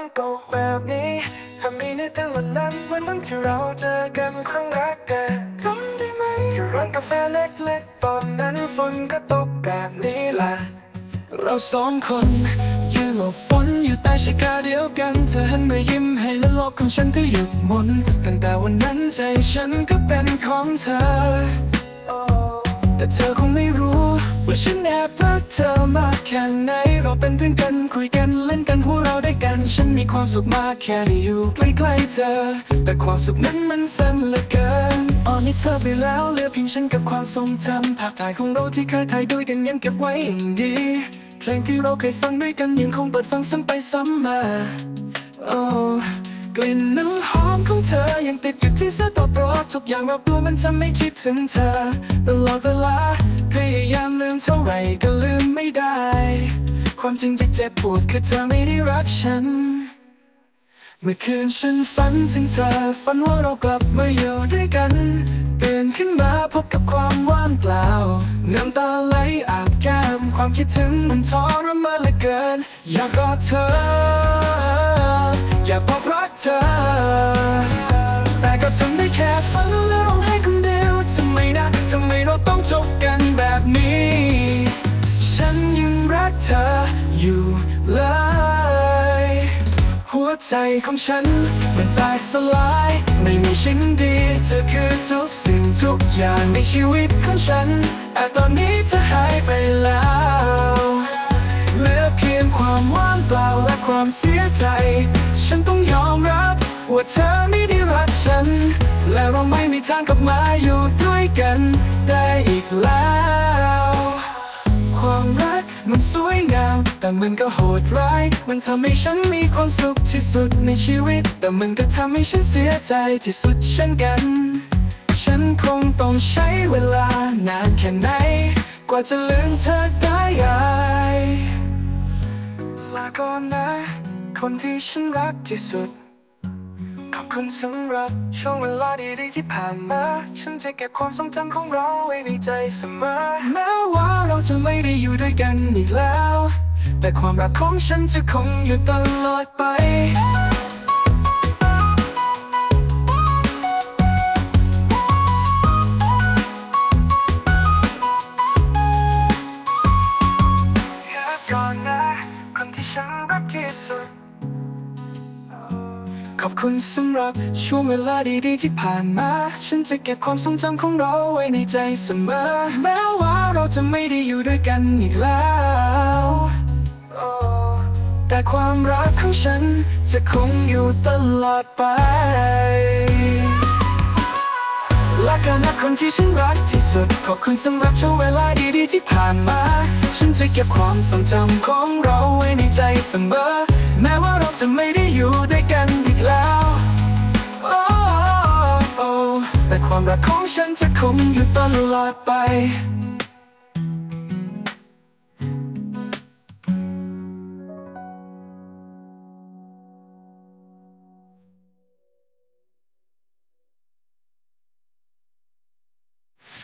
ตกแบบนี้ถ้ามีในแต่วันนั้นวันนั้นที่เราเจอกันครั้งแรกจำได้ไหมที่ร้านกาแฟเล็กๆตอนนั้นฝนก็ตกแบบนี้แหละเราสองคนยืนหลบฝนอยู่ใต้ชายคาเดียวกันเธอหันมายิ้มให้และโลกของฉันก็หยุดหมุนตั้งแต่วันนั้นใจฉันก็เป็นของเธอแต่เธอคงไม่รู้ว่าฉันแอบรักเธอมากแค่ไหนเราเป็นเพื่อนกันคุยกันเล่นกันหัวเราะด้วยกันฉันมีความสุขมากแค่ได้อยู่ใกล้ๆเธอแต่ความสุขนั้นมันสั้นเหลือเกินตอนนี้เธอไปแล้วเหลือเพียงฉันกับความทรงจำภาพถ่ายของเราที่เคยถ่ายด้วยกันยังเก็บไว้อย่างดีเพลงที่เราเคยฟังด้วยกันยังคงเปิดฟังซ้ำไปซ้ำมากลิ่นน้ำหอมของเธอยังติดอยู่ที่เสื้อตัวโปรดทุกอย่างรอบตัวมันทำให้คิดถึงเธอตลอดเวลาพยายามลืมเท่าไหร่ก็ลืมไม่ได้ความจริงที่เจ็บปวดคือเธอไม่ได้รักฉันเมื่อคืนฉันฝันถึงเธอฝันว่าเรากลับมาอยู่ด้วยกันตื่นขึ้นมาพบกับความว่างเปล่าน้ำตาไหลอาบแก้มความคิดถึงมันทรมานเหลือเกินอยากกอดเธออยากบอกรักเธอแต่ก็ทำได้แค่ฝันแล้วร้องไห้คนเดียวทำไมนะทำไมเราต้องจบกันแบบนี้ฉันยังรักเธออยู่เลยหัวใจของฉันมันแตกสลายไม่มีชิ้นดีเธอคือทุกสิ่งทุกอย่างในชีวิตของฉันแต่ตอนนี้เธอหายไปแล้วเหลือเพียงความว่างเปล่าและความเสียใจฉันต้องยอมรับว่าเธอไม่ได้รักฉันและเราไม่มีทางกลับมาอยู่ด้วยกันได้อีกแล้วความรักมันสวยงามแต่มันก็โหดร้ายมันทำให้ฉันมีความสุขที่สุดในชีวิตแต่มันก็ทำให้ฉันเสียใจที่สุดเช่นกันฉันคงต้องใช้เวลานานแค่ไหนกว่าจะลืมเธอได้ลาก่อนนะคนที่ฉันรักที่สุดขอบคุณสำหรับช่วงเวลาดีๆที่ผ่านมาฉันจะเก็บความทรงจำของเราไว้ในใจเสมอแม้ว่าเราจะไม่ได้อยู่ด้วยกันอีกแล้วแต่ความรักของฉันจะคงอยู่ตลอดไปก่อนนะคนที่ฉันรักที่สุดขอบคุณสำหรับช่วงเวลาดีๆที่ผ่านมาฉันจะเก็บความทรงจำของเราไว้ในใจเสมอแม้ว่าเราจะไม่ได้อยู่ด้วยกันอีกแล้วแต่ความรักของฉันจะคงอยู่ตลอดไปและกันนะคนที่ฉันรักที่สุดขอบคุณสำหรับช่วงเวลาดีๆที่ผ่านมาฉันจะเก็บความทรงจำของเราไว้ในใจเสมอแม้ว่าเราจะไม่ได้อยู่ด้วยกันอีกแล้วแต่ความรักของฉันจะคงอยู่ตลอดไป